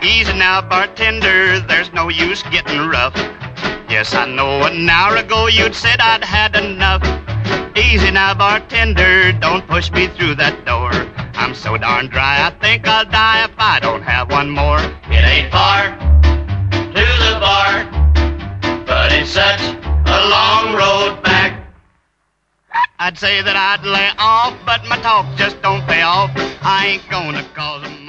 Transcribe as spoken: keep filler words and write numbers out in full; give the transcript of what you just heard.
Easy now, bartender, there's no use getting rough. Yes, I know an hour ago you'd said I'd had enough. Easy now, bartender, don't push me through that door. I'm so darn dry, I think I'll die if I don't have one more. It ain't far to the bar, but it's such a long road back. I'd say that I'd lay off, but my talk just don't pay off. I ain't gonna cause a